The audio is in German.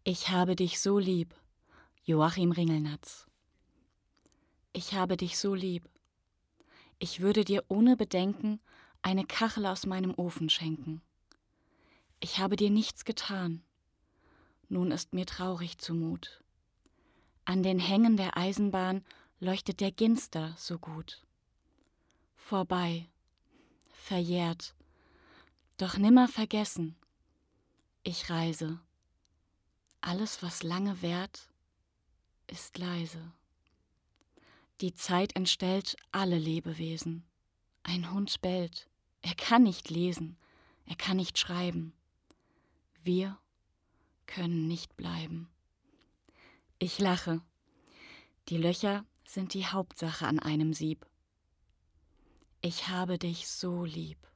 Ich habe dich so lieb, Joachim Ringelnatz. Ich habe dich so lieb. Ich würde dir ohne Bedenken eine Kachel aus meinem Ofen schenken. Ich habe dir nichts getan. Nun ist mir traurig zumut. An den Hängen der Eisenbahn leuchtet der Ginster so gut. Vorbei, verjährt, doch nimmer vergessen. Ich reise. Alles, was lange währt, ist leise. Die Zeit entstellt alle Lebewesen. Ein Hund bellt. Er kann nicht lesen. Er kann nicht schreiben. Wir können nicht bleiben. Ich lache. Die Löcher sind die Hauptsache an einem Sieb. Ich habe dich so lieb.